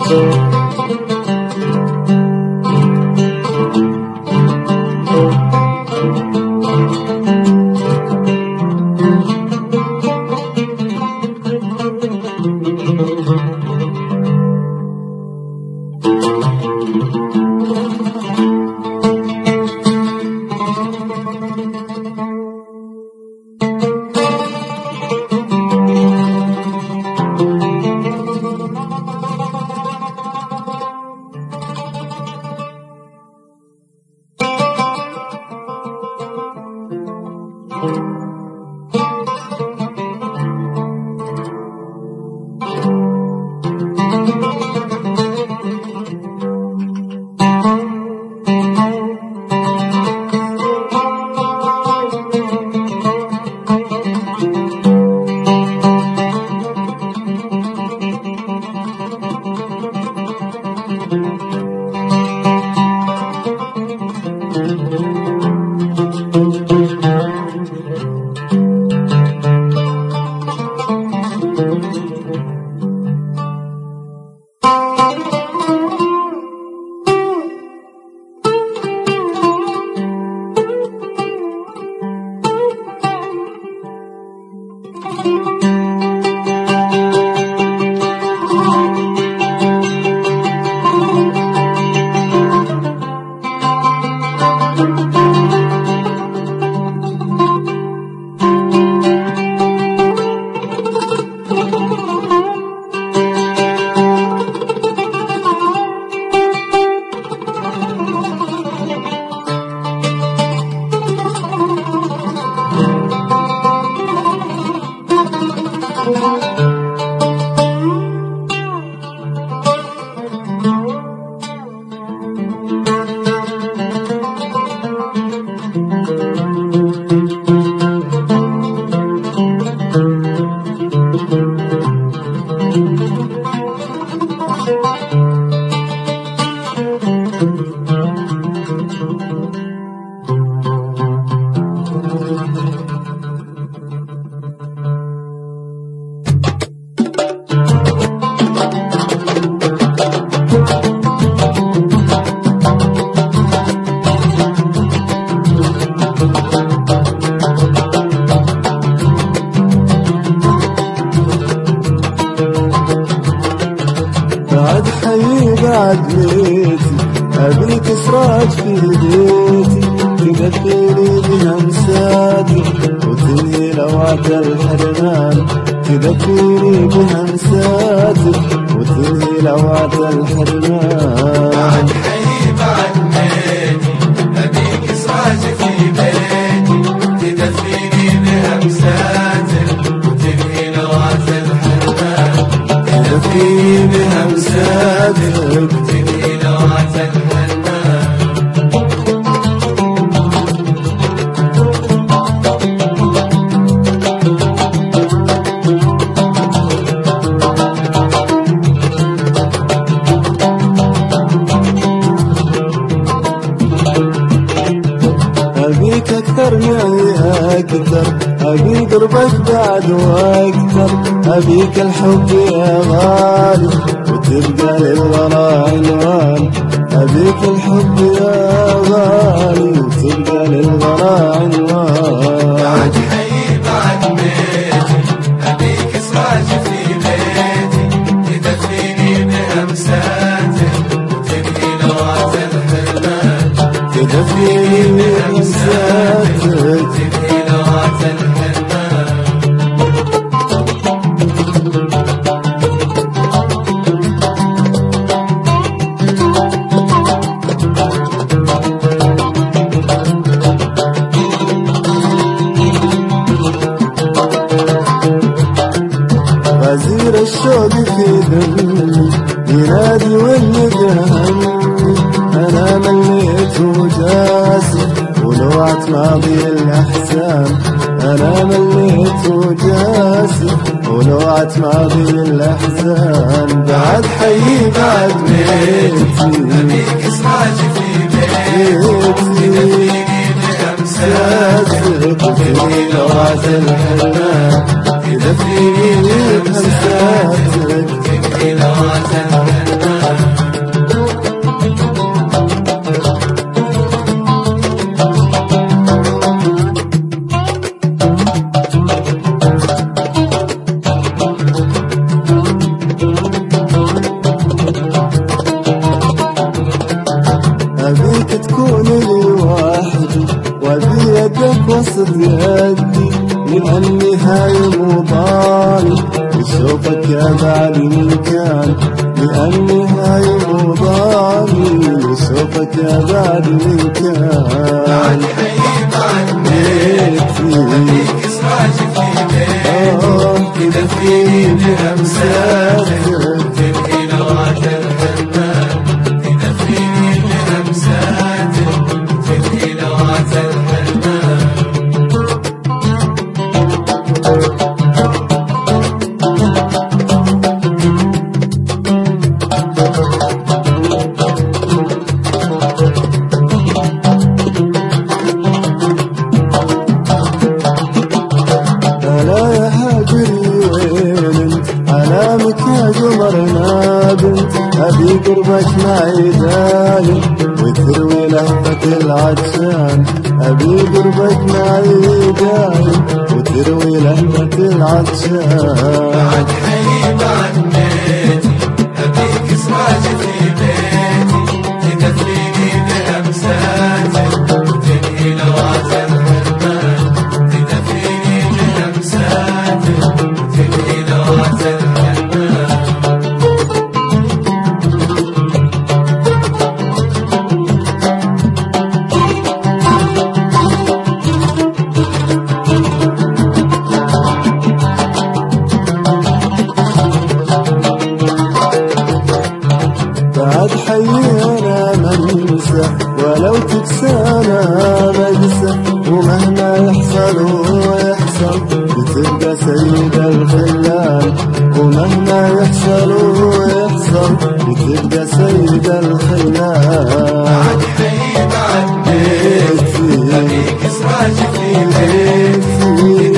عدليتي أبيك سراج في بيتي تذكرني بهمساتي وتنهي لوعة الحرمان تذكرني بهمساتي وتنهي لوعة الحرمان بعد حي بعد بيتي أبيك سراج في بيتي تذكرني بهمساتي وتنهي لوعة الحرمان تذكرني بهمساتي وتنهي لوعة الحرمان. أبيك أكثر معي أكثر أبي قربك بعد وأكثر أبيك الحب يا غالي وتبقى للغلا عنوان أبيك الحب يا غالي وتبقى للغلا عنوان. بعد حي بعد بيتي أبيك سراج في بيتي تدفيني بهمساتي وتبقي لوعة الحرمان تدفيني بهمساتي وتبقي لوعة الحرمان. غزير الشوق في دمي ينادي والندى همي أنا مليت وجاسي ولوعة ماضي الأحزان أنا مليت وجاسي ولوعة ماضي الأحزان. بعد حي بعد بيتي أبيك سراج في بيتي تدفيني بهمساتي تدفيني لوعة الحرمان تدفيني بهمساتي وتبقي لوعة الحرمان. هاي مو ضالي وشوفك يا بعد من كان لأني هاي مو ضالي وشوفك يا بعد من كان تعالي حي بعد بيتي أبيك اسراجي في بيتي تدفيني بأمساتك تبكي لوعة الحنان تدفيني بأمساتك تبكي لوعة الحنان علامك يا قمرنا بنت أبي قربك معي دايم وتروي لهفة العطشان أبي قربك معي دايم وتروي لهفة العطشان بعد حي بعد بيتي أبيك اسراجي في بيتي تدفيني بأمساتك تنهي لوعة الحرمان تدفيني بأمساتك تنهي لوعة الحرمان بعد حينا ما ننسى ولو تنسانا ما ننسى ومهما يحصل ويحصل بتبقى سيد الخلان ومهما يحصل ويحصل بتبقى سيد الخلان بعد حي بعد بيتي أبيك اسراجي في بيتي